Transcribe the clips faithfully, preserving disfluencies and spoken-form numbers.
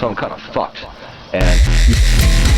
so I'm kind of fucked. And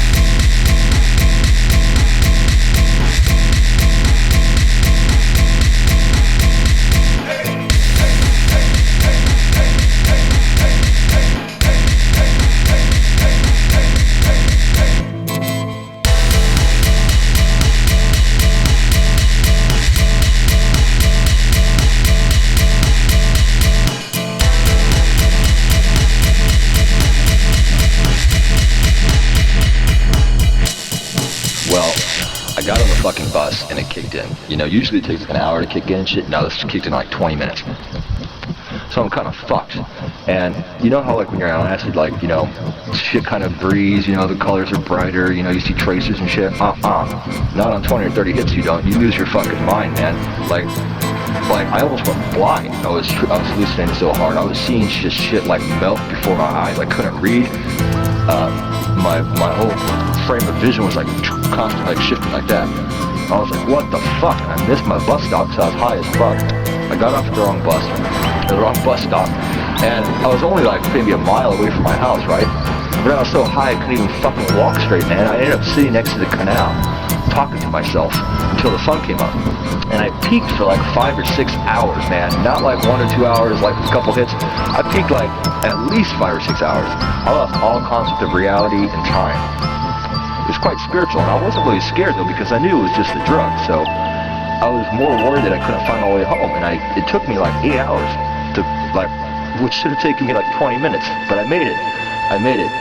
well, I got on the fucking bus and it kicked in. You know, usually it takes like an hour to kick in and shit. No, this kicked in like twenty minutes. So I'm kind of fucked. And you know how like when you're on acid, like, you know, shit kind of breeze, you know, the colors are brighter, you know, you see tracers and shit. Uh-uh. Not on twenty or thirty hits you don't. You lose your fucking mind, man. Like, like I almost went blind. I was, I was hallucinating so hard. I was seeing just shit like melt before my eyes. I couldn't read. Uh, my, my whole frame of vision was like constantly like shifting like that. I was like, what the fuck? And I missed my bus stop because I was high as fuck. I got off the wrong bus, the wrong bus stop, and I was only like maybe a mile away from my house, right? But I was so high I couldn't even fucking walk straight, man. I ended up sitting next to the canal, talking to myself until the sun came up. And I peaked for like five or six hours, man. Not like one or two hours, like a couple hits. I peaked like at least five or six hours. I lost all concept of reality and time. It was quite spiritual, and I wasn't really scared though because I knew it was just the drug. So I was more worried that I couldn't find my way home, and I it took me like eight hours to like, which should have taken me like twenty minutes, but I made it. I made it.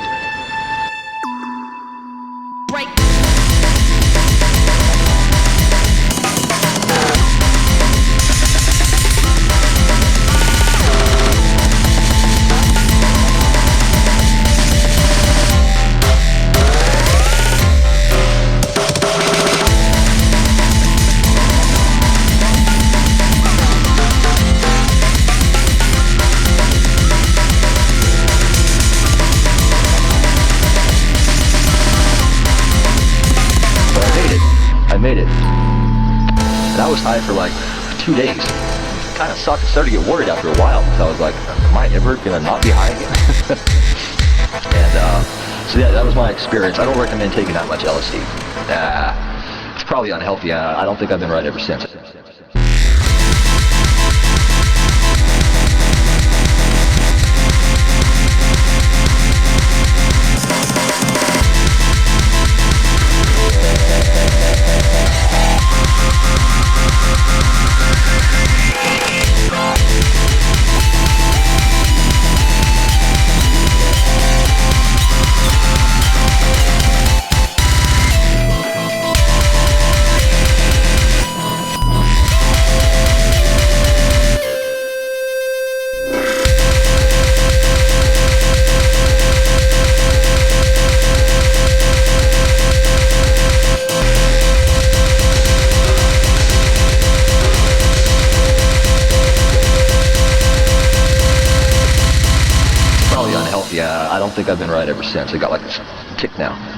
Break. I made it. And I was high for like two days. Kind of sucked. I started to get worried after a while because I was like, am I ever gonna not be high again? and uh, so yeah, that was my experience. I don't recommend taking that much L S D. Uh, it's probably unhealthy. Uh, I don't think I've been right ever since. Yeah, I don't think I've been right ever since. I got like this kick now.